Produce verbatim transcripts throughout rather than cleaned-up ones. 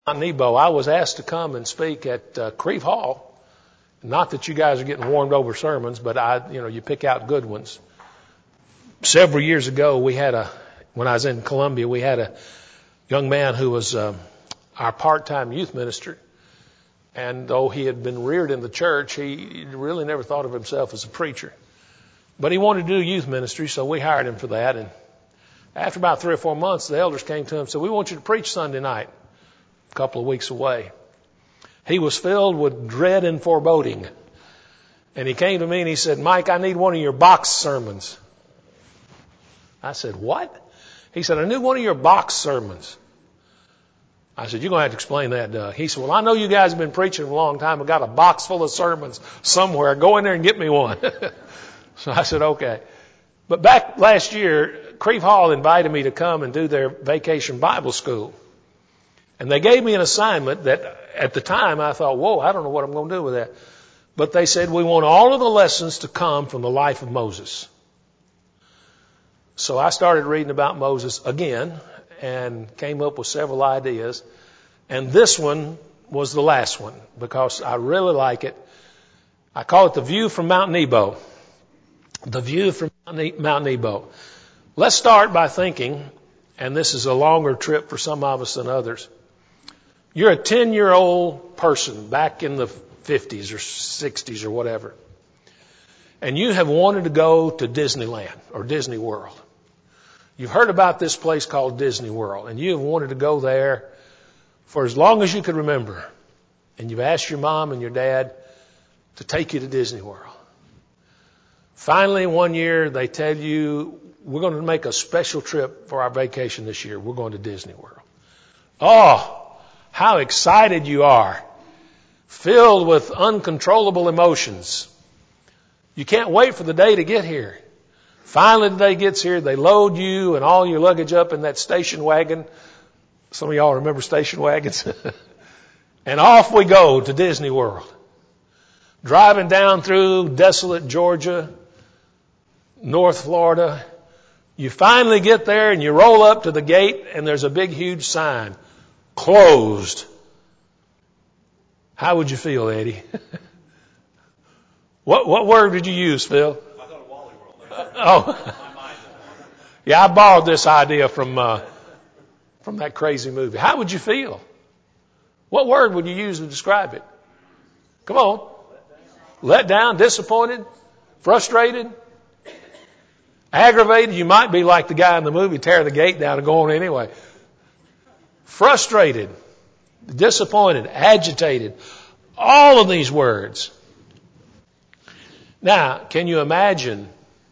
Nebo, I was asked to come and speak at uh, Creve Hall. Not that you guys are getting warmed over sermons, but I, you know, you pick out good ones. Several years ago, we had a, when I was in Columbia, we had a young man who was uh, our part-time youth minister. And though he had been reared in the church, he really never thought of himself as a preacher. But he wanted to do youth ministry, so we hired him for that. And after about three or four months, the elders came to him and said, "We want you to preach Sunday night." A couple of weeks away. He was filled with dread and foreboding. And he came to me and he said, "Mike, I need one of your box sermons." I said, "What?" He said, "I need one of your box sermons." I said, "You're going to have to explain that, Doug." He said, "Well, I know you guys have been preaching a long time. I've got a box full of sermons somewhere. Go in there and get me one." So I said, "Okay." But back last year, Creve Hall invited me to come and do their vacation Bible school. And they gave me an assignment that at the time I thought, whoa, I don't know what I'm going to do with that. But they said, "We want all of the lessons to come from the life of Moses." So I started reading about Moses again and came up with several ideas. And this one was the last one because I really like it. I call it The View from Mount Nebo. The View from Mount Nebo. Let's start by thinking, and this is a longer trip for some of us than others. You're a ten-year-old person back in the fifties or sixties or whatever, and you have wanted to go to Disneyland or Disney World. You've heard about this place called Disney World, and you have wanted to go there for as long as you could remember. And you've asked your mom and your dad to take you to Disney World. Finally, one year, they tell you, "We're going to make a special trip for our vacation this year. We're going to Disney World." Oh, how excited you are, filled with uncontrollable emotions. You can't wait for the day to get here. Finally, the day gets here, they load you and all your luggage up in that station wagon. Some of y'all remember station wagons. And off we go to Disney World. Driving down through desolate Georgia, North Florida. You finally get there and you roll up to the gate and there's a big, huge sign. Closed. How would you feel, Eddie? what what word did you use, Phil? I thought of Wally World. Oh. Yeah, I borrowed this idea from uh, from that crazy movie. How would you feel? What word would you use to describe it? Come on. Let down, disappointed, frustrated, aggravated. You might be like the guy in the movie, tear the gate down and go on anyway. Frustrated, disappointed, agitated, all of these words. Now, can you imagine,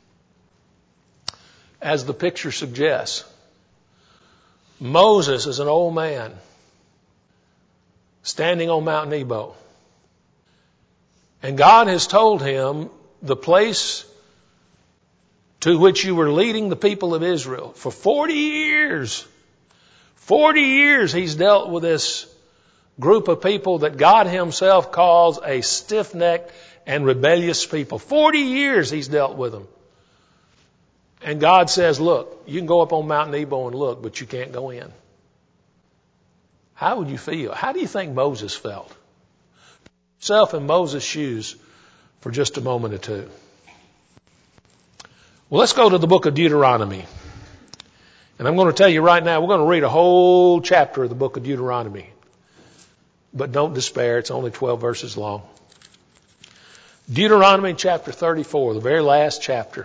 as the picture suggests, Moses is an old man standing on Mount Nebo. And God has told him the place to which you were leading the people of Israel for forty years. Forty years he's dealt with this group of people that God himself calls a stiff-necked and rebellious people. Forty years he's dealt with them. And God says, "Look, you can go up on Mount Nebo and look, but you can't go in." How would you feel? How do you think Moses felt? Yourself in Moses' shoes for just a moment or two. Well, let's go to the book of Deuteronomy. And I'm going to tell you right now, we're going to read a whole chapter of the book of Deuteronomy. But don't despair, it's only twelve verses long. Deuteronomy chapter thirty-four, the very last chapter.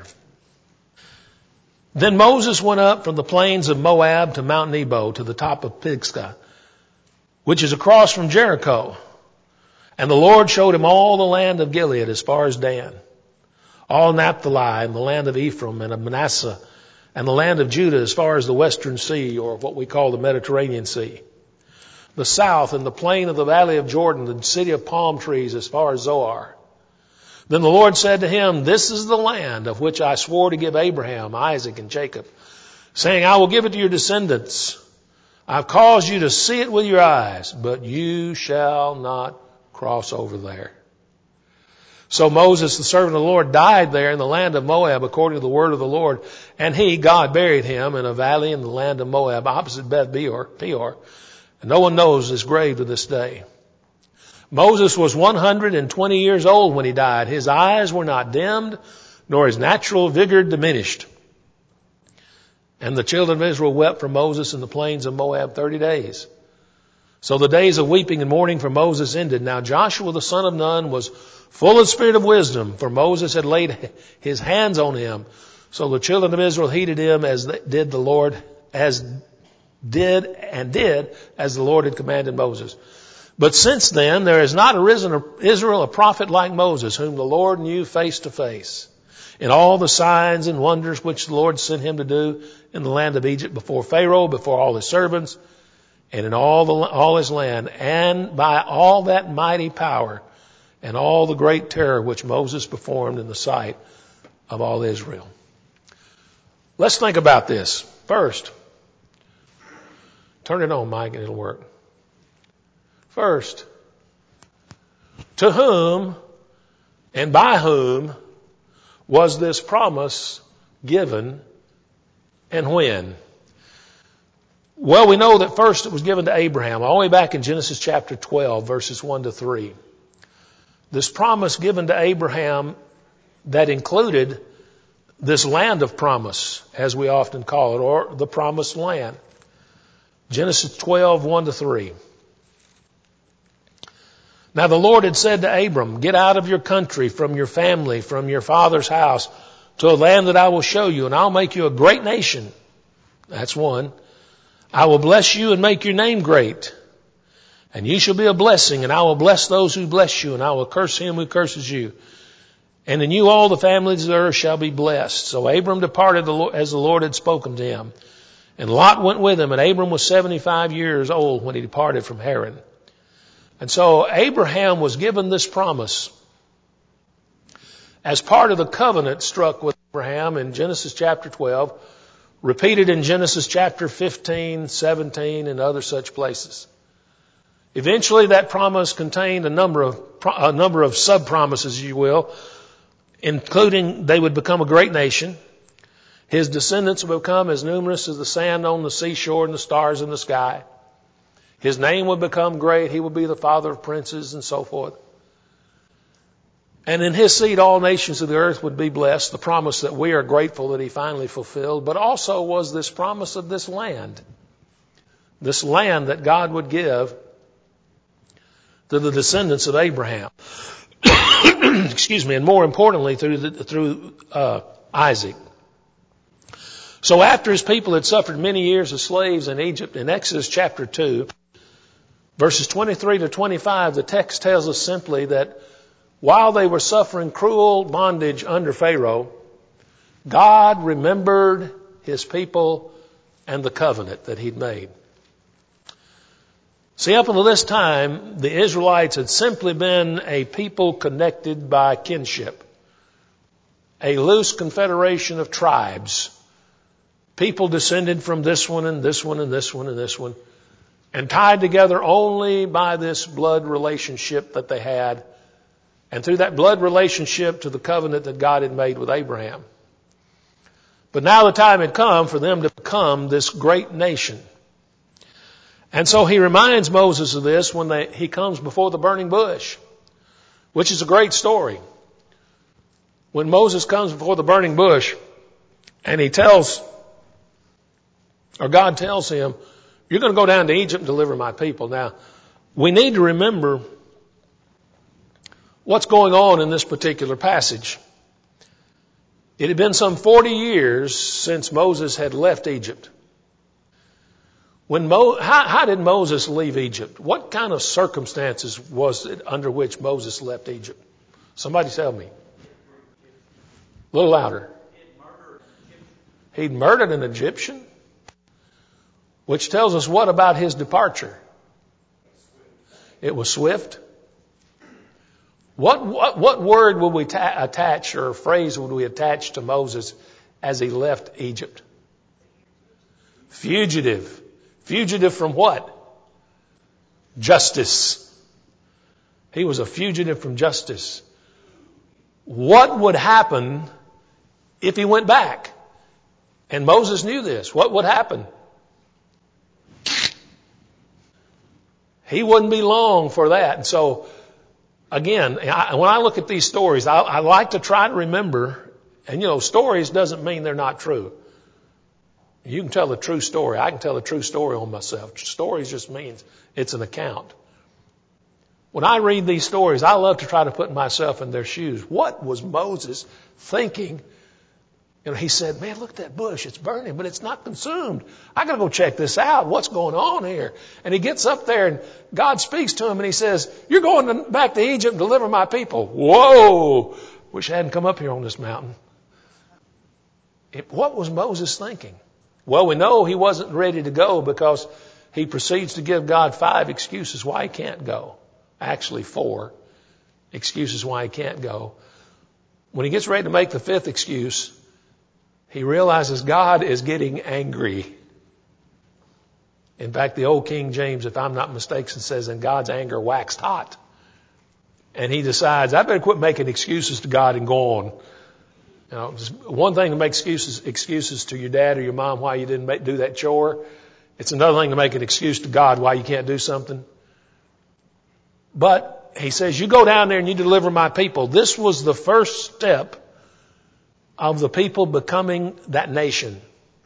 Then Moses went up from the plains of Moab to Mount Nebo to the top of Pisgah, which is across from Jericho. And the Lord showed him all the land of Gilead as far as Dan, all Naphtali and the land of Ephraim and of Manasseh, and the land of Judah as far as the western sea, or what we call the Mediterranean Sea, the south and the plain of the valley of Jordan, the city of palm trees as far as Zoar. Then the Lord said to him, "This is the land of which I swore to give Abraham, Isaac, and Jacob, saying, I will give it to your descendants. I've caused you to see it with your eyes, but you shall not cross over there." So Moses, the servant of the Lord, died there in the land of Moab according to the word of the Lord. And he, God, buried him in a valley in the land of Moab opposite Beth Peor. And no one knows his grave to this day. Moses was one hundred twenty years old when he died. His eyes were not dimmed, nor his natural vigor diminished. And the children of Israel wept for Moses in the plains of Moab thirty days. So the days of weeping and mourning for Moses ended. Now Joshua the son of Nun was full of the spirit of wisdom, for Moses had laid his hands on him. So the children of Israel heeded him as did the Lord, as did and did as the Lord had commanded Moses. But since then there has not arisen in Israel a prophet like Moses, whom the Lord knew face to face, in all the signs and wonders which the Lord sent him to do in the land of Egypt, before Pharaoh, before all his servants, and in all the, all his land, and by all that mighty power and all the great terror which Moses performed in the sight of all Israel. Let's think about this. First, turn it on, Mike, and it'll work. First, to whom and by whom was this promise given, and when? Well, we know that first it was given to Abraham, all the way back in Genesis chapter twelve, verses one to three. This promise given to Abraham that included this land of promise, as we often call it, or the promised land. Genesis twelve, one to three. Now the Lord had said to Abram, get out of your country, from your family, from your father's house, to a land that I will show you, and I'll make you a great nation. That's one. I will bless you and make your name great, and ye shall be a blessing, and I will bless those who bless you, and I will curse him who curses you. And in you all the families of the earth shall be blessed. So Abram departed as the Lord had spoken to him. And Lot went with him, and Abram was seventy-five years old when he departed from Haran. And so Abraham was given this promise as part of the covenant struck with Abraham in Genesis chapter twelve, repeated in Genesis chapter fifteen, seventeen, and other such places. Eventually that promise contained a number of, a number of sub-promises, you will, including they would become a great nation. His descendants would become as numerous as the sand on the seashore and the stars in the sky. His name would become great. He would be the father of princes and so forth. And in his seed, all nations of the earth would be blessed. The promise that we are grateful that he finally fulfilled, but also was this promise of this land. This land that God would give to the descendants of Abraham. Excuse me. And more importantly, through, the, through uh, Isaac. So after his people had suffered many years as slaves in Egypt, in Exodus chapter two, verses twenty-three to twenty-five, the text tells us simply that while they were suffering cruel bondage under Pharaoh, God remembered his people and the covenant that he'd made. See, up until this time, the Israelites had simply been a people connected by kinship, a loose confederation of tribes, people descended from this one and this one and this one and this one, and tied together only by this blood relationship that they had, and through that blood relationship to the covenant that God had made with Abraham. But now the time had come for them to become this great nation. And so he reminds Moses of this when they, he comes before the burning bush, which is a great story. When Moses comes before the burning bush and he tells, or God tells him, you're going to go down to Egypt and deliver my people. Now, we need to remember what's going on in this particular passage. It had been some forty years since Moses had left Egypt. When Mo, how, how did Moses leave Egypt? What kind of circumstances was it under which Moses left Egypt? Somebody tell me. A little louder. He'd murdered an Egyptian, which tells us what about his departure? It was swift. What, what, what word would we ta- attach or phrase would we attach to Moses as he left Egypt? Fugitive. Fugitive from what? Justice. He was a fugitive from justice. What would happen if he went back? And Moses knew this. What would happen? He wouldn't be long for that. And so, again, I, when I look at these stories, I, I like to try to remember, and you know, stories doesn't mean they're not true. You can tell a true story. I can tell a true story on myself. Stories just means it's an account. When I read these stories, I love to try to put myself in their shoes. What was Moses thinking? You know, he said, man, look at that bush. It's burning, but it's not consumed. I got to go check this out. What's going on here? And he gets up there and God speaks to him and he says, you're going to, back to Egypt and deliver my people. Whoa! Wish I hadn't come up here on this mountain. It, what was Moses thinking? Well, we know he wasn't ready to go because he proceeds to give God five excuses why he can't go. Actually, four excuses why he can't go. When he gets ready to make the fifth excuse, he realizes God is getting angry. In fact, the old King James, if I'm not mistaken, says, and God's anger waxed hot. And he decides, I better quit making excuses to God and go on. You know, it's one thing to make excuses, excuses to your dad or your mom why you didn't make, do that chore. It's another thing to make an excuse to God why you can't do something. But he says, you go down there and you deliver my people. This was the first step of the people becoming that nation.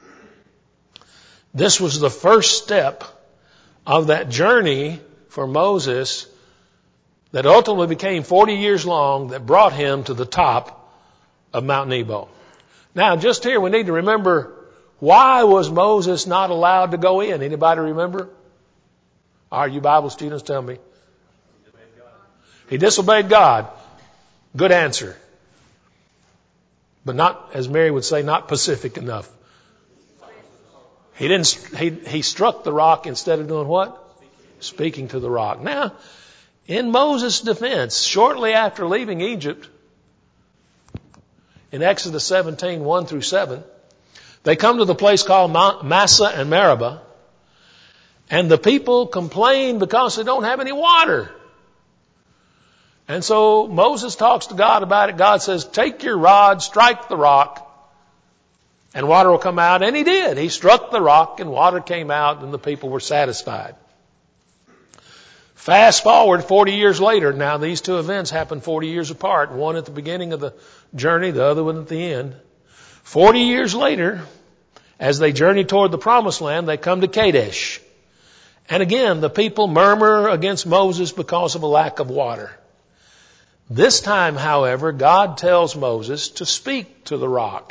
This was the first step of that journey for Moses that ultimately became forty years long that brought him to the top of Mount Nebo. Now, just here we need to remember, why was Moses not allowed to go in? Anybody remember? Are you Bible students? Tell me. He disobeyed God. Good answer. But not, as Mary would say, not Pacific enough. He didn't, he, he struck the rock instead of doing what? Speaking to the rock. Now, in Moses' defense, shortly after leaving Egypt, in Exodus seventeen, one through seven, they come to the place called Massa and Meribah, and the people complain because they don't have any water. And so Moses talks to God about it. God says, take your rod, strike the rock, and water will come out. And he did. He struck the rock and water came out and the people were satisfied. Fast forward forty years later. Now these two events happened forty years apart. One at the beginning of the journey, the other one at the end. forty years later, as they journey toward the promised land, they come to Kadesh. And again, the people murmur against Moses because of a lack of water. This time, however, God tells Moses to speak to the rock.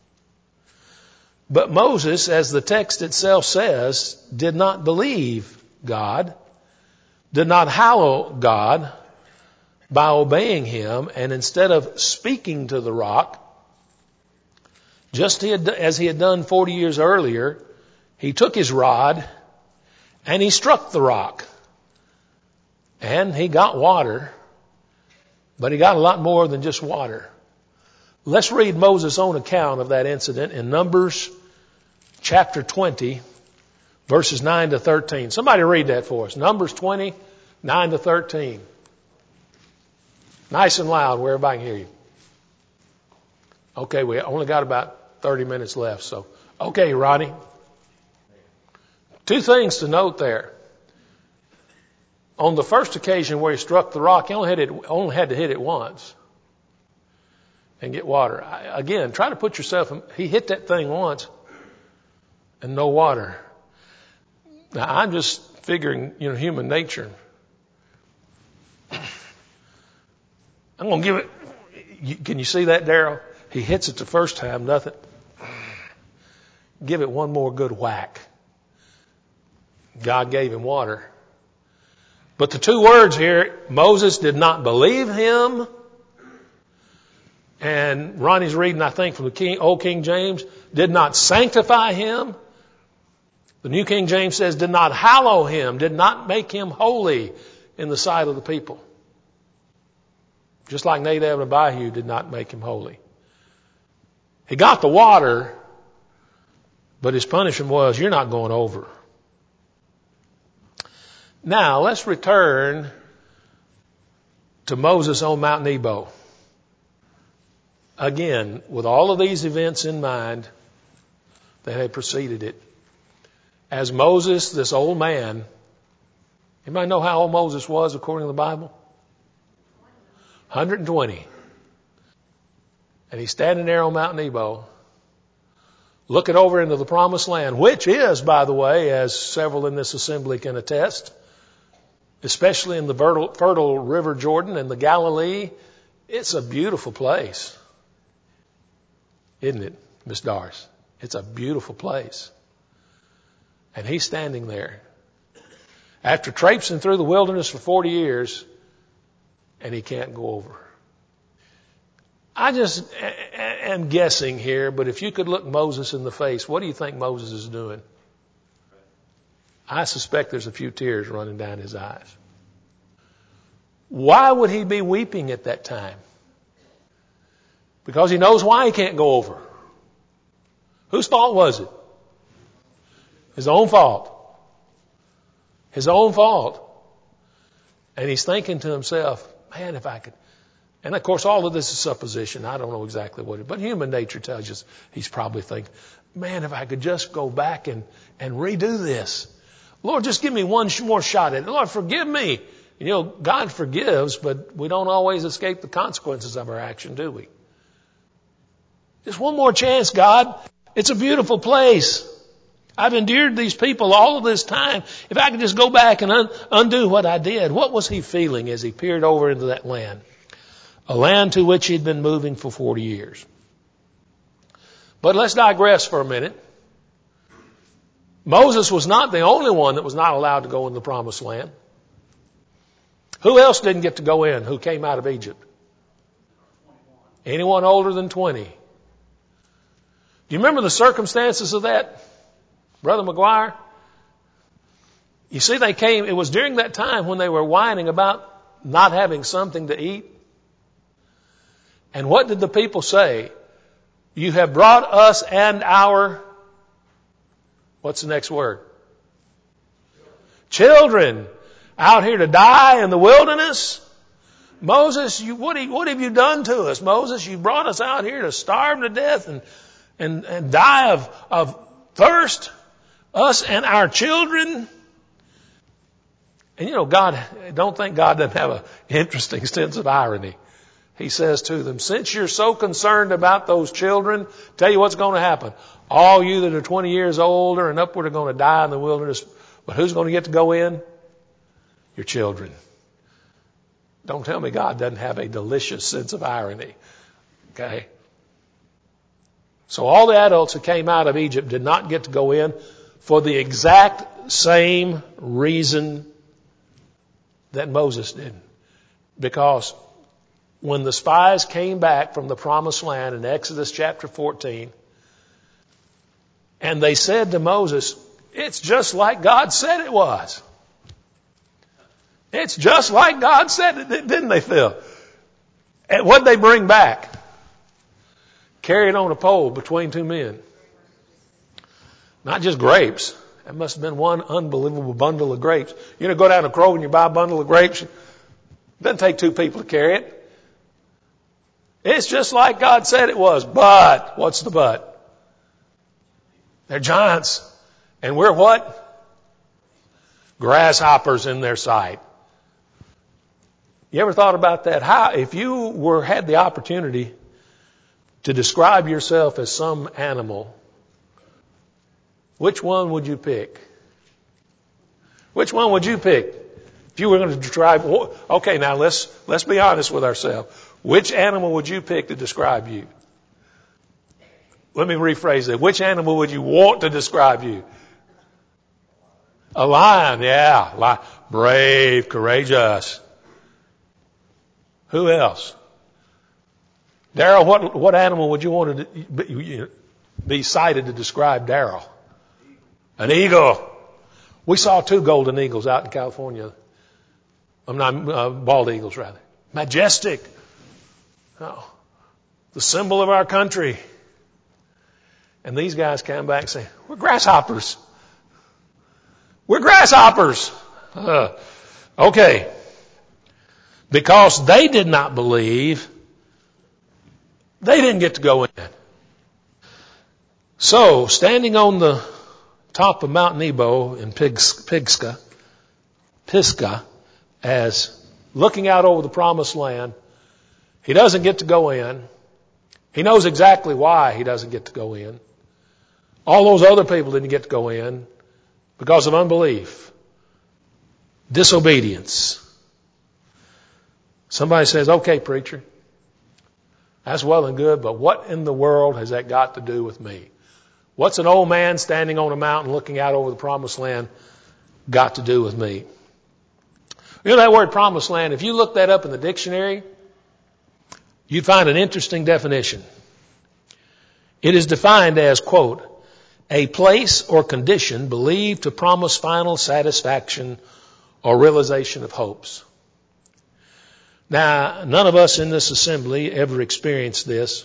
But Moses, as the text itself says, did not believe God, did not hallow God by obeying him, and instead of speaking to the rock, just as he had done forty years earlier, he took his rod and he struck the rock. And he got water. But he got a lot more than just water. Let's read Moses' own account of that incident in Numbers chapter twenty, verses nine to thirteen. Somebody read that for us. Numbers twenty, nine to thirteen. Nice and loud where everybody can hear you. Okay, we only got about thirty minutes left. So, okay, Ronnie. Two things to note there. On the first occasion where he struck the rock, he only had, it, only had to hit it once and get water. I, again, try to put yourself in, he hit that thing once and no water. Now, I'm just figuring, you know, human nature. I'm going to give it, you, can you see that, Darryl? He hits it the first time, nothing. Give it one more good whack. God gave him water. But the two words here, Moses did not believe him. And Ronnie's reading, I think, from the King, Old King James, did not sanctify him. The New King James says, did not hallow him, did not make him holy in the sight of the people. Just like Nadab and Abihu did not make him holy. He got the water, but his punishment was, you're not going over. Now, let's return to Moses on Mount Nebo. Again, with all of these events in mind that had preceded it, as Moses, this old man, Anybody know how old Moses was according to the Bible? one hundred twenty. And he's standing there on Mount Nebo, looking over into the promised land, which is, by the way, as several in this assembly can attest, especially in the fertile, fertile River Jordan and the Galilee, it's a beautiful place. Isn't it, Miss Doris? It's a beautiful place. And he's standing there after traipsing through the wilderness for forty years, and he can't go over. I just am guessing here, but if you could look Moses in the face, what do you think Moses is doing? I suspect there's a few tears running down his eyes. Why would he be weeping at that time? Because he knows why he can't go over. Whose fault was it? His own fault. His own fault. And he's thinking to himself, man, if I could. And of course, all of this is supposition. I don't know exactly what it, but human nature tells us he's probably thinking, man, if I could just go back and, and redo this. Lord, just give me one more shot at it. Lord, forgive me. You know, God forgives, but we don't always escape the consequences of our action, do we? Just one more chance, God. It's a beautiful place. I've endured these people all of this time. If I could just go back and un- undo what I did. What was he feeling as he peered over into that land? A land to which he'd been moving for forty years. But let's digress for a minute. Moses was not the only one that was not allowed to go in the promised land. Who else didn't get to go in who came out of Egypt? Anyone older than twenty. Do you remember the circumstances of that, Brother McGuire? You see, they came, it was during that time when they were whining about not having something to eat. And what did the people say? You have brought us and our, what's the next word? Children out here to die in the wilderness. Moses, you, what, what have you done to us? Moses, you brought us out here to starve to death and, and, and die of, of thirst, us and our children. And you know, God, don't think God doesn't have an interesting sense of irony. He says to them, since you're so concerned about those children, tell you what's going to happen. All you that are twenty years older and upward are going to die in the wilderness. But who's going to get to go in? Your children. Don't tell me God doesn't have a delicious sense of irony. Okay? So all the adults who came out of Egypt did not get to go in for the exact same reason that Moses did. Because when the spies came back from the promised land in Exodus chapter fourteen, and they said to Moses, it's just like God said it was. It's just like God said it, didn't they, Phil? And what'd they bring back? Carried on a pole between two men. Not just grapes. That must have been one unbelievable bundle of grapes. You know, go down to Kroger and you buy a bundle of grapes. It doesn't take two people to carry it. It's just like God said it was. But, what's the but? They're giants. And we're what? Grasshoppers in their sight. You ever thought about that? How, if you were, had the opportunity to describe yourself as some animal, which one would you pick? Which one would you pick? If you were going to describe, okay, now let's, let's be honest with ourselves. Which animal would you pick to describe you? Let me rephrase that. Which animal would you want to describe you? A lion, yeah. Lion. Brave, courageous. Who else? Darrell, what, what animal would you want to be, be cited to describe Darrell? An eagle. We saw two golden eagles out in California. I'm not, uh, bald eagles rather. Majestic. Oh, the symbol of our country. And these guys come back and say, we're grasshoppers. We're grasshoppers. Uh, okay. Because they did not believe, they didn't get to go in. So, standing on the top of Mount Nebo in Pisgah, Pisgah as looking out over the promised land. He doesn't get to go in. He knows exactly why he doesn't get to go in. All those other people didn't get to go in because of unbelief, disobedience. Somebody says, okay, preacher, that's well and good, but what in the world has that got to do with me? What's an old man standing on a mountain looking out over the promised land got to do with me? You know that word promised land, if you look that up in the dictionary, you'd find an interesting definition. It is defined as, quote, a place or condition believed to promise final satisfaction or realization of hopes. Now, none of us in this assembly ever experienced this.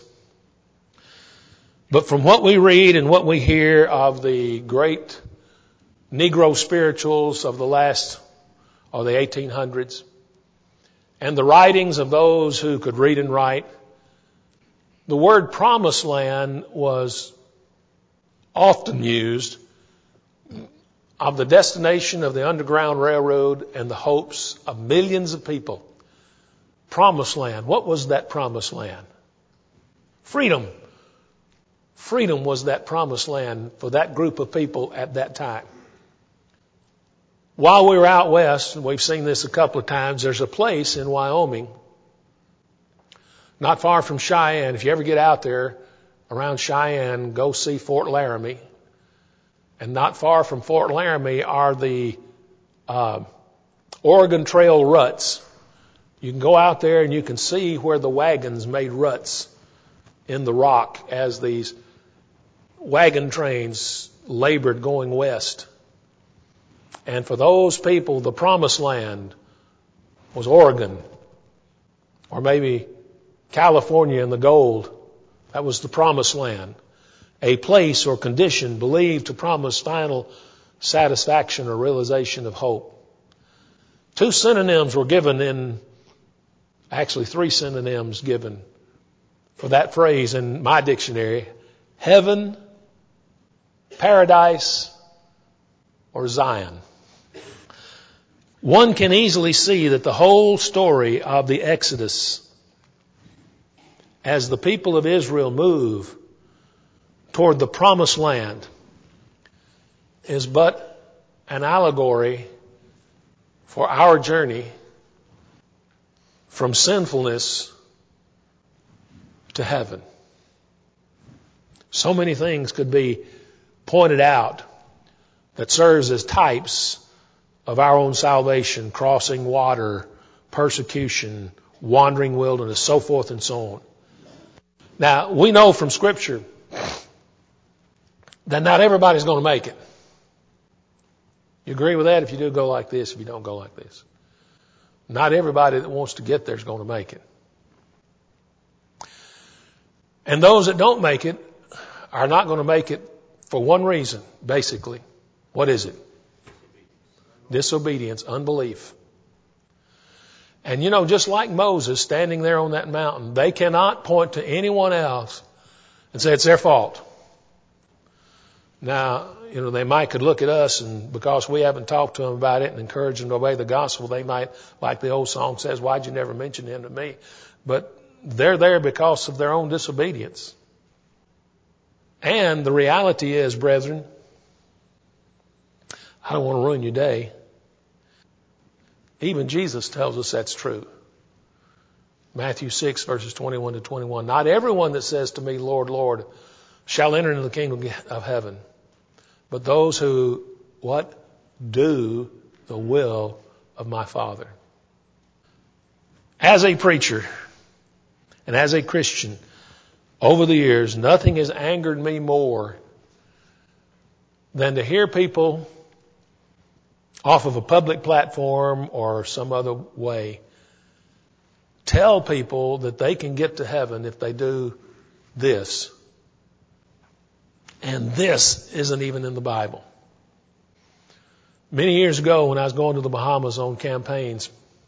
But from what we read and what we hear of the great Negro spirituals of the last, or the eighteen hundreds, and the writings of those who could read and write, the word promised land was often used of the destination of the Underground Railroad and the hopes of millions of people. Promised land. What was that promised land? Freedom. Freedom was that promised land for that group of people at that time. While we were out west, and we've seen this a couple of times, there's a place in Wyoming, not far from Cheyenne. If you ever get out there around Cheyenne, go see Fort Laramie. And not far from Fort Laramie are the uh, Oregon Trail ruts. You can go out there and you can see where the wagons made ruts in the rock as these wagon trains labored going west. And for those people, the promised land was Oregon, or maybe California and the gold. That was the promised land. A place or condition believed to promise final satisfaction or realization of hope. Two synonyms were given in, actually three synonyms given for that phrase in my dictionary. Heaven, paradise, or Zion. One can easily see that the whole story of the Exodus, as the people of Israel move toward the promised land, is but an allegory for our journey from sinfulness to heaven. So many things could be pointed out that serves as types of our own salvation, crossing water, persecution, wandering wilderness, so forth and so on. Now, we know from Scripture that not everybody's going to make it. You agree with that? If you do, go like this. If you don't, go like this. Not everybody that wants to get there is going to make it. And those that don't make it are not going to make it for one reason, basically. What is it? Disobedience, unbelief. And you know, just like Moses standing there on that mountain, they cannot point to anyone else and say it's their fault. Now, you know, they might could look at us, and because we haven't talked to them about it and encouraged them to obey the gospel, they might, like the old song says, why'd you never mention him to me? But they're there because of their own disobedience. And the reality is, brethren, I don't want to ruin your day. Even Jesus tells us that's true. Matthew six, verses twenty-one to twenty-one. Not everyone that says to me, Lord, Lord, shall enter into the kingdom of heaven, but those who, what? Do the will of my Father. As a preacher and as a Christian, over the years, nothing has angered me more than to hear people off of a public platform or some other way tell people that they can get to heaven if they do this. And this isn't even in the Bible. Many years ago, when I was going to the Bahamas on campaigns,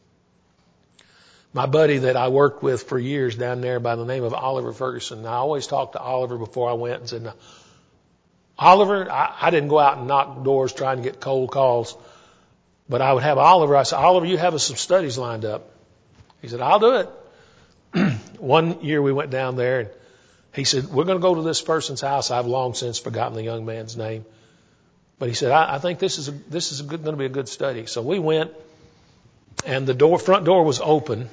my buddy that I worked with for years down there by the name of Oliver Ferguson, I always talked to Oliver before I went and said, now, Oliver, I, I didn't go out and knock doors trying to get cold calls. But I would have Oliver. I said, Oliver, you have us some studies lined up. He said, I'll do it. One year we went down there and he said, we're going to go to this person's house. I've long since forgotten the young man's name. But he said, I, I think this is a, this is a good, going to be a good study. So we went, and the door, front door was open.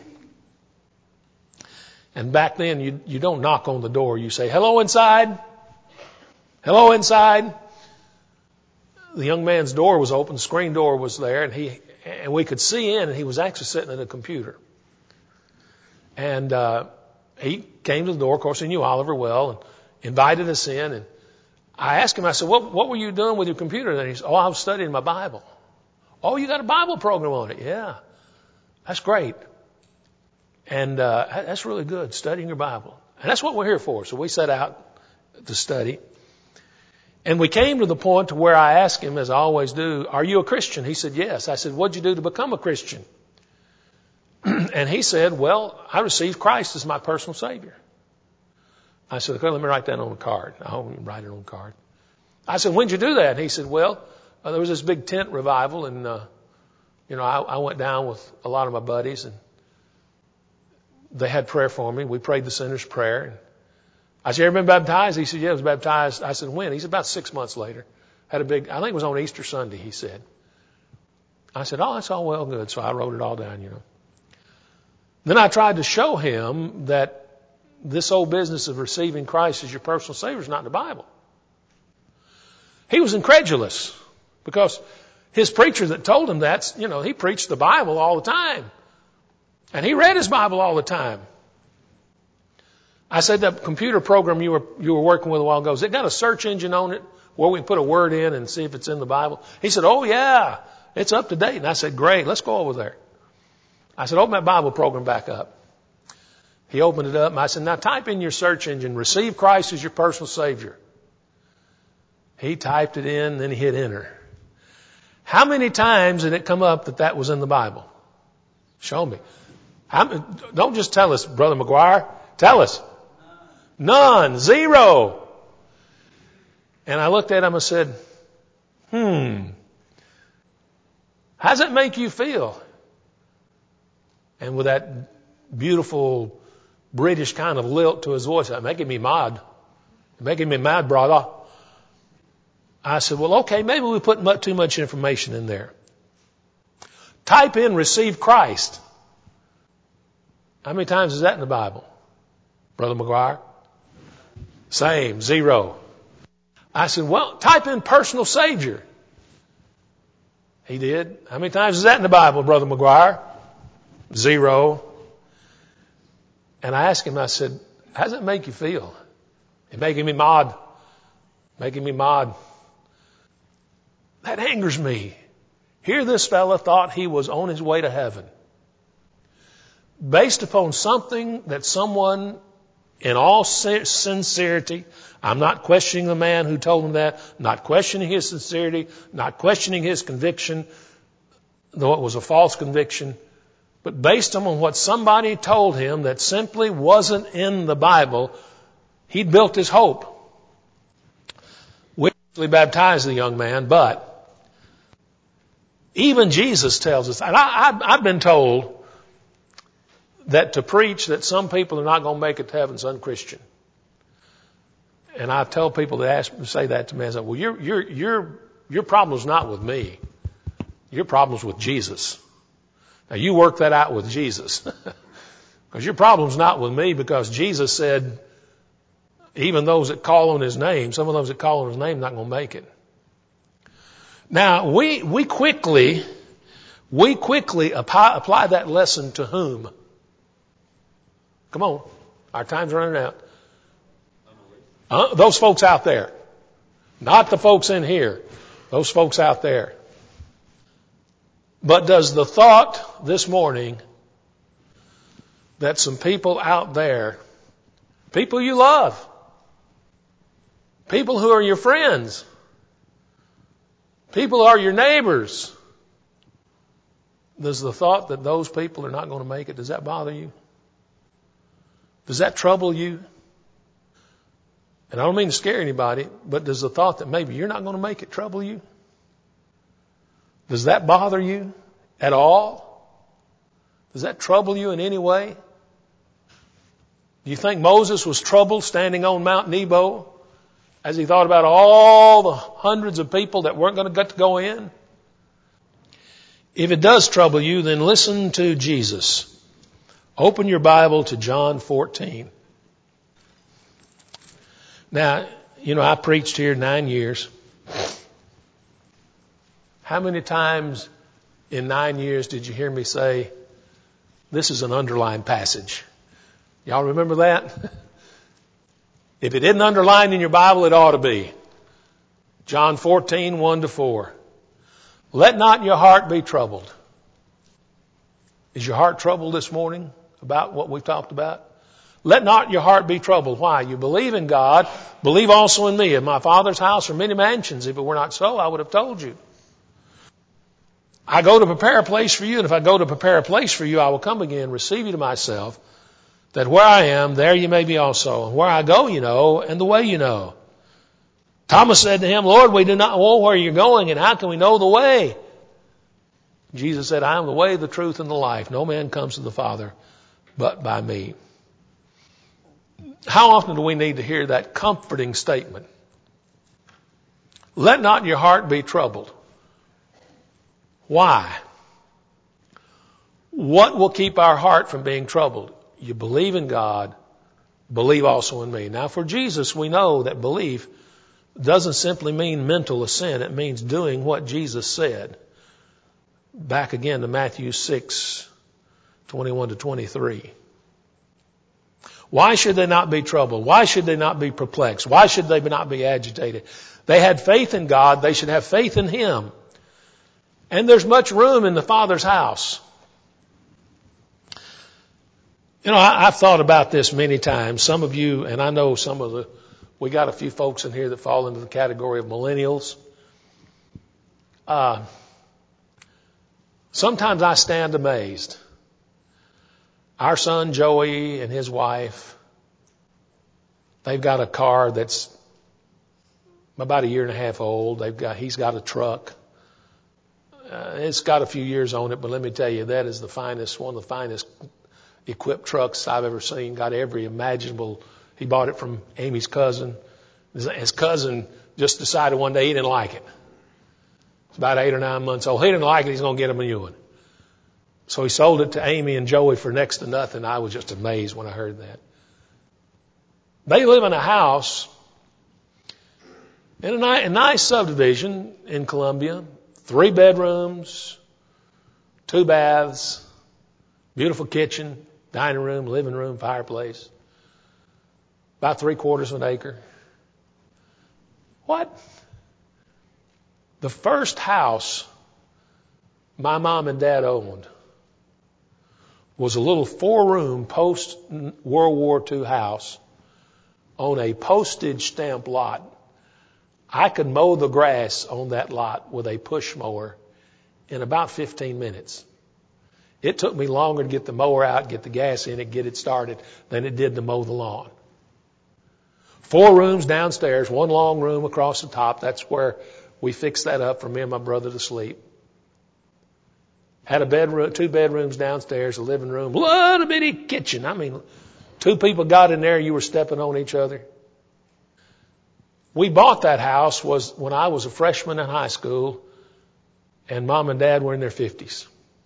And back then, you, you don't knock on the door. You say, hello inside. Hello inside. The young man's door was open. The screen door was there, and he and we could see in, and he was actually sitting at a computer. And uh, he came to the door. Of course, he knew Oliver well and invited us in. And I asked him, I said, what, what were you doing with your computer? And he said, oh, I was studying my Bible. Oh, you got a Bible program on it? Yeah. That's great. And uh, that's really good, studying your Bible. And that's what we're here for. So we set out to study. And we came to the point to where I asked him, as I always do, are you a Christian? He said, yes. I said, what'd you do to become a Christian? And he said, well, I received Christ as my personal Savior. I said, okay, let me write that on a card. I'll write it on a card. I said, when'd you do that? And he said, well, uh, there was this big tent revival, and, uh, you know, I, I went down with a lot of my buddies, and they had prayer for me. We prayed the sinner's prayer. And I said, you ever been baptized? He said, yeah, I was baptized. I said, when? He said, about six months later. Had a big, I think it was on Easter Sunday, he said. I said, oh, that's all well and good. So I wrote it all down, you know. Then I tried to show him that this whole business of receiving Christ as your personal Savior is not in the Bible. He was incredulous because his preacher that told him that, you know, he preached the Bible all the time. And he read his Bible all the time. I said, that computer program you were, you were working with a while ago, has it got a search engine on it where we can put a word in and see if it's in the Bible? He said, oh yeah, it's up to date. And I said, great, let's go over there. I said, open that Bible program back up. He opened it up and I said, now type in your search engine, receive Christ as your personal Savior. He typed it in and then he hit enter. How many times did it come up that that was in the Bible? Show me. How, don't just tell us, Brother McGuire. Tell us. None. Zero. And I looked at him and said, hmm, how does that make you feel? And with that beautiful British kind of lilt to his voice, that making me mad. Making me mad, brother. I said, well, okay, maybe we put too much information in there. Type in receive Christ. How many times is that in the Bible? Brother McGuire? Same, zero. I said, well, type in personal Savior. He did. How many times is that in the Bible, Brother McGuire? Zero. And I asked him, I said, how does it make you feel? It's making me mad. Making me mad. That angers me. Here this fella thought he was on his way to heaven. Based upon something that someone, in all sincerity, I'm not questioning the man who told him that, not questioning his sincerity, not questioning his conviction, though it was a false conviction, but based on what somebody told him that simply wasn't in the Bible, he'd built his hope. We actually baptized the young man, but even Jesus tells us, and I, I, I've been told that to preach that some people are not going to make it to heaven is unchristian. And I tell people that ask say that to me, I say, well, your your your your problem's not with me. Your problem's with Jesus. Now you work that out with Jesus. Because your problem's not with me, because Jesus said, even those that call on his name, some of those that call on his name are not going to make it. Now, we, we quickly, we quickly apply, apply that lesson to whom? Come on. Our time's running out. Uh, those folks out there. Not the folks in here. Those folks out there. But does the thought this morning that some people out there, people you love, people who are your friends, people who are your neighbors, does the thought that those people are not going to make it, does that bother you? Does that trouble you? And I don't mean to scare anybody, but does the thought that maybe you're not going to make it trouble you? Does that bother you at all? Does that trouble you in any way? Do you think Moses was troubled standing on Mount Nebo as he thought about all the hundreds of people that weren't going to get to go in? If it does trouble you, then listen to Jesus. Open your Bible to John fourteen. Now, you know, I preached here nine years. How many times in nine years did you hear me say, this is an underlined passage? Y'all remember that? If it isn't underlined in your Bible, it ought to be. John fourteen, one to four. Let not your heart be troubled. Is your heart troubled this morning about what we've talked about? Let not your heart be troubled. Why? You believe in God. Believe also in me. In my Father's house are many mansions. If it were not so, I would have told you. I go to prepare a place for you, and if I go to prepare a place for you, I will come again, receive you to myself, that where I am, there you may be also. And where I go, you know, and the way you know. Thomas said to him, Lord, we do not know where you're going, and how can we know the way? Jesus said, I am the way, the truth, and the life. No man comes to the Father but by me. How often do we need to hear that comforting statement? Let not your heart be troubled. Why? What will keep our heart from being troubled? You believe in God, believe also in me. Now for Jesus, we know that belief doesn't simply mean mental assent. It means doing what Jesus said. Back again to Matthew six, twenty-one to twenty-three. Why should they not be troubled? Why should they not be perplexed? Why should they not be agitated? They had faith in God. They should have faith in Him. And there's much room in the Father's house. You know, I, I've thought about this many times. Some of you, and I know some of the, we got a few folks in here that fall into the category of millennials. Uh, sometimes I stand amazed. Our son Joey and his wife, they've got a car that's about a year and a half old. They've got, he's got a truck. Uh, it's got a few years on it, but let me tell you, that is the finest, one of the finest equipped trucks I've ever seen. Got every imaginable. He bought it from Amy's cousin. His cousin just decided one day he didn't like it. It's about eight or nine months old. He didn't like it. He's going to get him a new one. So he sold it to Amy and Joey for next to nothing. I was just amazed when I heard that. They live in a house in a nice, a nice subdivision in Columbia. Three bedrooms, two baths, beautiful kitchen, dining room, living room, fireplace. About three quarters of an acre. What? The first house my mom and dad owned was a little four-room post-World War Two house on a postage stamp lot. I could mow the grass on that lot with a push mower in about fifteen minutes. It took me longer to get the mower out, get the gas in it, get it started than it did to mow the lawn. Four rooms downstairs, one long room across the top. That's where we fixed that up for me and my brother to sleep. Had a bedroom, two bedrooms downstairs, a living room, little bitty kitchen. I mean, two people got in there, you were stepping on each other. We bought that house was when I was a freshman in high school, and Mom and Dad were in their fifties.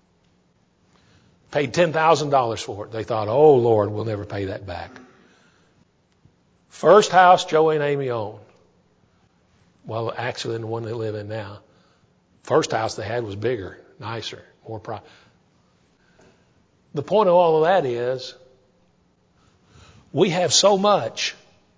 Paid ten thousand dollars for it. They thought, oh, Lord, we'll never pay that back. First house Joey and Amy owned. Well, actually, the one they live in now. First house they had was bigger, nicer, more pro. The point of all of that is, we have so much.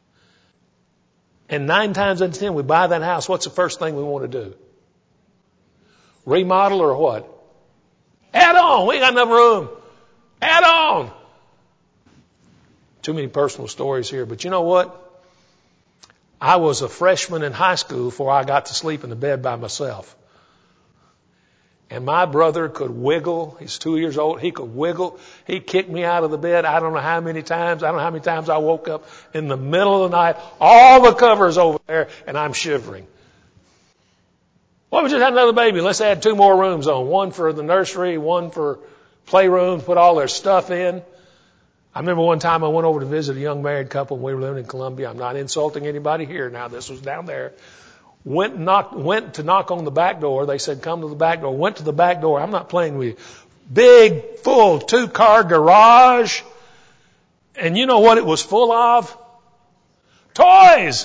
And nine times out of ten, we buy that house. What's the first thing we want to do? Remodel or what? Add on. We ain't got enough room. Add on. Too many personal stories here. But you know what? I was a freshman in high school before I got to sleep in the bed by myself. And my brother could wiggle. He's two years old. He could wiggle. He kicked me out of the bed. I don't know how many times. I don't know how many times I woke up in the middle of the night. All the covers over there, and I'm shivering. Well, we just had another baby. Let's add two more rooms on. One for the nursery, one for playroom, put all their stuff in. I remember one time I went over to visit a young married couple when we were living in Columbia. I'm not insulting anybody here now. This was down there. Went knocked, went to knock on the back door. They said, come to the back door. Went to the back door. I'm not playing with you. Big, full two-car garage. And you know what it was full of? Toys.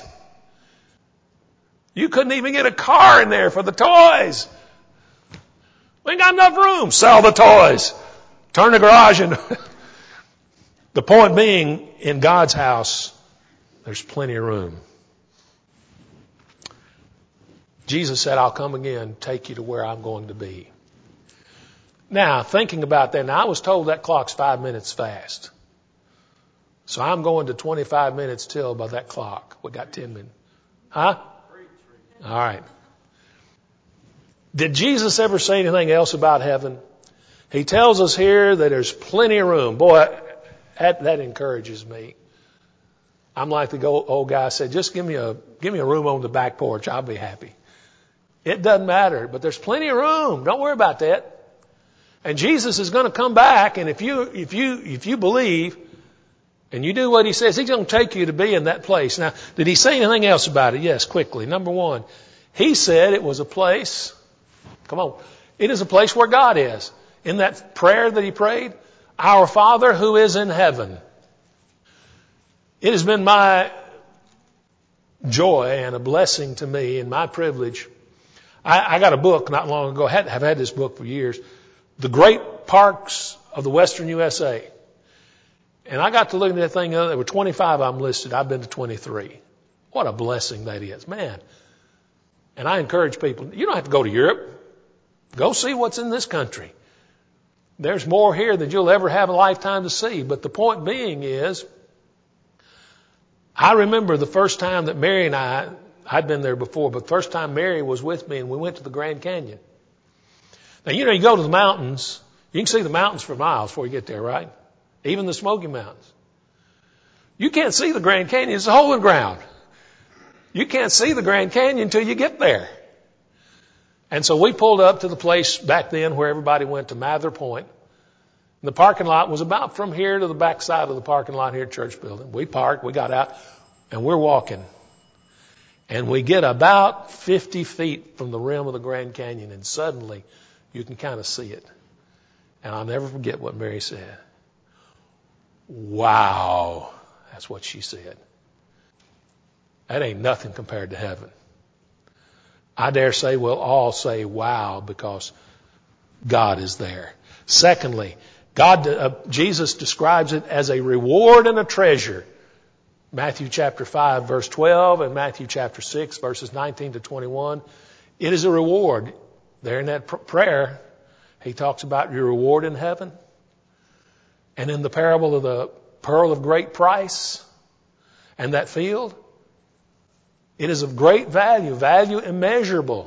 You couldn't even get a car in there for the toys. We ain't got enough room. Sell the toys. Turn the garage into... The point being, in God's house, there's plenty of room. Jesus said, I'll come again, take you to where I'm going to be. Now, thinking about that, now I was told that clock's five minutes fast. So I'm going to twenty-five minutes till by that clock. We got ten minutes. Huh? All right. Did Jesus ever say anything else about heaven? He tells us here that there's plenty of room. Boy, that, that encourages me. I'm like the old guy said, just give me a, give me a room on the back porch. I'll be happy. It doesn't matter, but there's plenty of room. Don't worry about that. And Jesus is going to come back, and if you, if you, if you believe and you do what he says, he's going to take you to be in that place. Now, did he say anything else about it? Yes, quickly. Number one, he said it was a place, come on, it is a place where God is. In that prayer that he prayed, our Father who is in heaven. It has been my joy and a blessing to me and my privilege. I, I got a book not long ago. I have had this book for years. The Great Parks of the Western U S A. And I got to look at that thing. There were twenty-five of them listed. I've been to twenty-three. What a blessing that is. Man. And I encourage people, you don't have to go to Europe. Go see what's in this country. There's more here than you'll ever have a lifetime to see. But the point being is, I remember the first time that Mary and I, I'd been there before, but the first time Mary was with me and we went to the Grand Canyon. Now, you know, you go to the mountains, you can see the mountains for miles before you get there, right? Even the Smoky Mountains. You can't see the Grand Canyon. It's a hole in the ground. You can't see the Grand Canyon until you get there. And so we pulled up to the place back then where everybody went to Mather Point. And the parking lot was about from here to the back side of the parking lot here at Church Building. We parked, we got out, and we're walking. And we get about fifty feet from the rim of the Grand Canyon, and suddenly you can kind of see it. And I'll never forget what Mary said. Wow. That's what she said. That ain't nothing compared to heaven. I dare say we'll all say wow because God is there. Secondly, God, uh, Jesus describes it as a reward and a treasure. Matthew chapter five verse twelve and Matthew chapter six verses nineteen to twenty-one. It is a reward. There in that pr- prayer, he talks about your reward in heaven. And in the parable of the pearl of great price and that field, it is of great value, value immeasurable.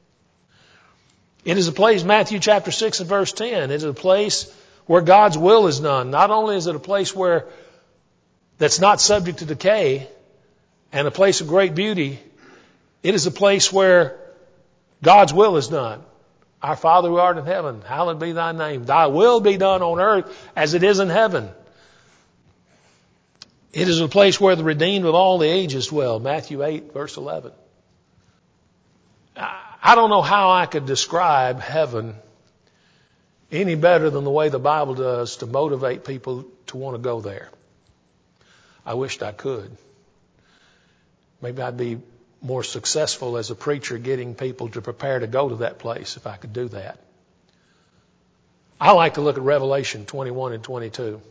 It is a place, Matthew chapter six and verse ten, it is a place where God's will is done. Not only is it a place where that's not subject to decay and a place of great beauty, it is a place where God's will is done. Our Father who art in heaven, hallowed be thy name. Thy will be done on earth as it is in heaven. It is a place where the redeemed of all the ages dwell. Matthew eight, verse eleven. I don't know how I could describe heaven any better than the way the Bible does to motivate people to want to go there. I wished I could. Maybe I'd be more successful as a preacher getting people to prepare to go to that place if I could do that. I like to look at Revelation twenty-one and twenty-two.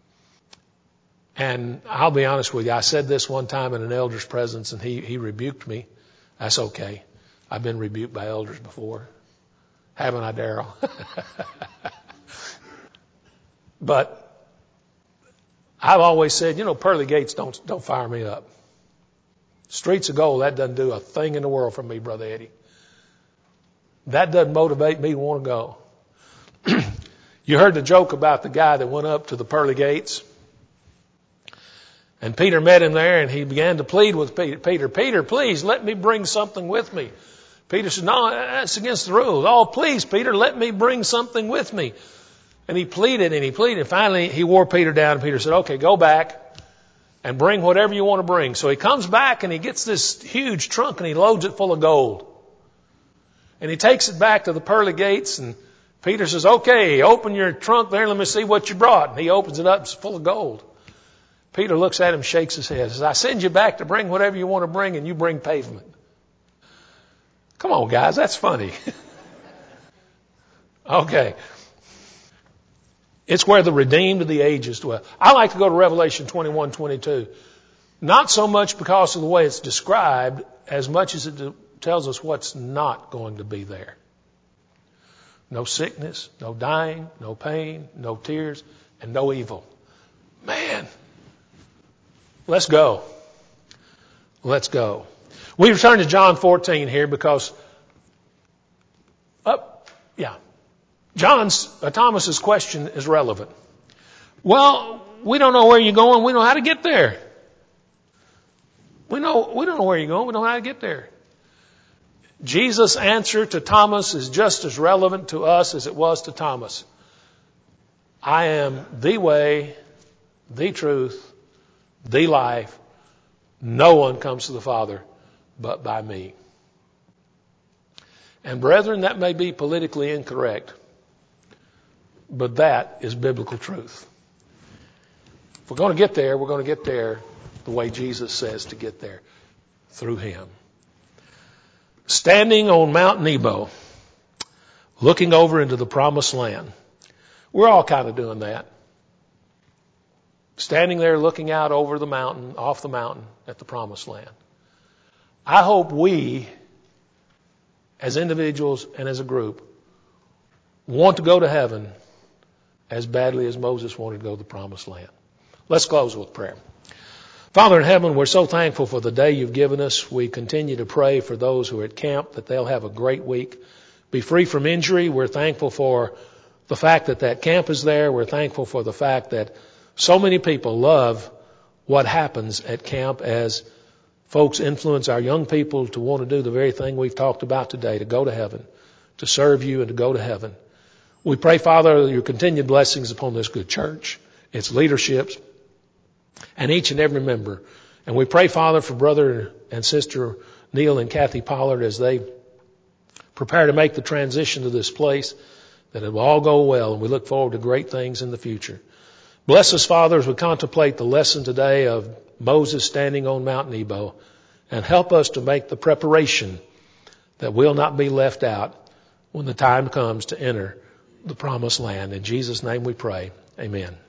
And I'll be honest with you, I said this one time in an elder's presence and he, he rebuked me. That's okay. I've been rebuked by elders before. Haven't I, Daryl? But I've always said, you know, pearly gates don't, don't fire me up. Streets of gold, that doesn't do a thing in the world for me, Brother Eddie. That doesn't motivate me to want to go. You heard the joke about the guy that went up to the pearly gates. And Peter met him there and he began to plead with Peter. Peter, Peter, please let me bring something with me. Peter said, no, that's against the rules. Oh, please, Peter, let me bring something with me. And he pleaded and he pleaded. Finally, he wore Peter down, and Peter said, okay, go back and bring whatever you want to bring. So he comes back and he gets this huge trunk and he loads it full of gold. And he takes it back to the pearly gates, and Peter says, okay, open your trunk there and let me see what you brought. And he opens it up, it's full of gold. Peter looks at him, shakes his head, says, I send you back to bring whatever you want to bring, and you bring pavement. Come on, guys, that's funny. Okay. It's where the redeemed of the ages dwell. I like to go to Revelation twenty-one twenty-two. Not so much because of the way it's described, as much as it tells us what's not going to be there. No sickness, no dying, no pain, no tears, and no evil. Man, let's go. Let's go. We return to John fourteen here because, up, uh, yeah, John's, uh, Thomas's question is relevant. Well, we don't know where you're going. We know how to get there. We know, we don't know where you're going. We know how to get there. Jesus' answer to Thomas is just as relevant to us as it was to Thomas. I am the way, the truth, the life. No one comes to the Father but by me. And brethren, that may be politically incorrect, but that is biblical truth. If we're going to get there, we're going to get there the way Jesus says to get there, through Him. Standing on Mount Nebo, looking over into the promised land. We're all kind of doing that. Standing there looking out over the mountain, off the mountain at the promised land. I hope we, as individuals and as a group, want to go to heaven as badly as Moses wanted to go to the promised land. Let's close with prayer. Father in heaven, we're so thankful for the day you've given us. We continue to pray for those who are at camp that they'll have a great week, be free from injury. We're thankful for the fact that that camp is there. We're thankful for the fact that so many people love what happens at camp as folks influence our young people to want to do the very thing we've talked about today, to go to heaven, to serve you and to go to heaven. We pray, Father, your continued blessings upon this good church, its leaderships, and each and every member. And we pray, Father, for Brother and Sister Neil and Kathy Pollard as they prepare to make the transition to this place, that it will all go well, and we look forward to great things in the future. Bless us, Father, as we contemplate the lesson today of Moses standing on Mount Nebo, and help us to make the preparation that we'll not be left out when the time comes to enter the promised land. In Jesus' name we pray. Amen.